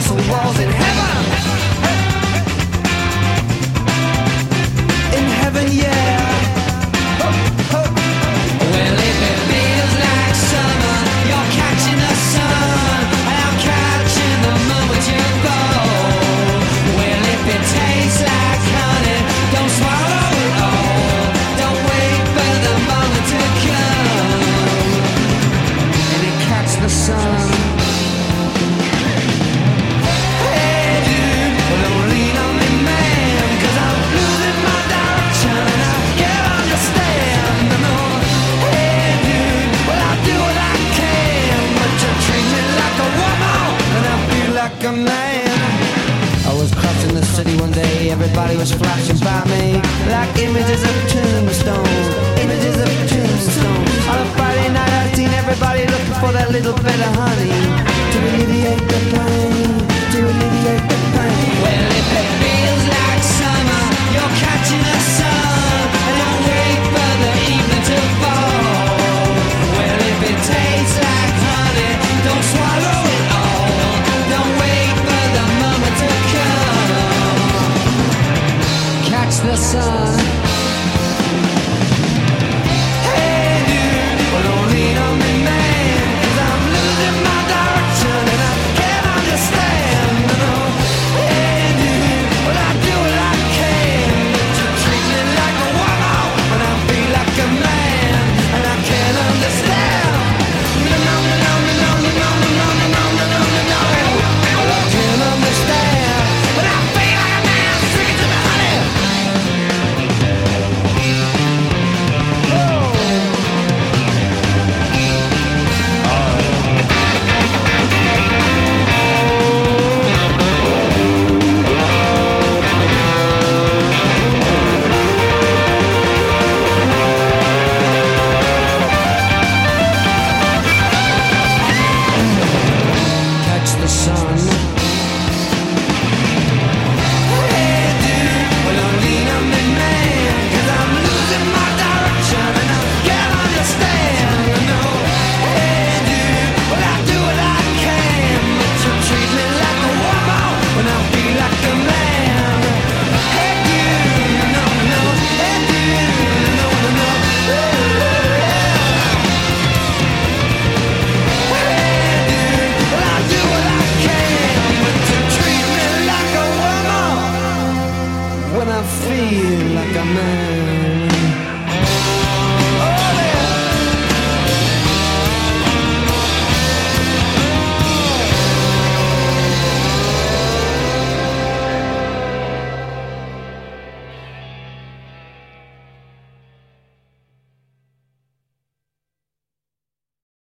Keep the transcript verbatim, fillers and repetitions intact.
castle walls in heaven. In heaven, yeah. Well, if it feels like summer, you're catching the sun, and I'm catching the moment you fall. Well, if it tastes like honey, don't swallow it all. Don't wait for the moment to come, and it catch the sun. Hey dude, well, don't lean on me, man, 'cause I'm losing my direction and I can't understand. No, hey dude, well, I'll do what I can, but you treat me like a woman and I feel like a man. I was crossing the city one day, everybody was flashing by me like images of tombstones, images of tombstones. On a Friday night I've seen everybody looking for that little bit of honey to alleviate the pain, to alleviate the pain. Well, if it feels like summer, you're catching the sun, and don't wait for the evening to fall. Well, if it tastes like honey, don't swallow it all. Don't wait for the moment to come. Catch the sun. Hey dude, well, don't lean on me, man, 'cause I'm losing my direction and I can't understand. No, hey dude, well, I do what I can, but you treat me like a woman and I feel like a man, and I can't understand. No, no, no, no, no, no, no, no, no, no, no, no, no. Well, I can't understand, but I feel like a man. Sing it to me, honey. Oh. Catch the sun.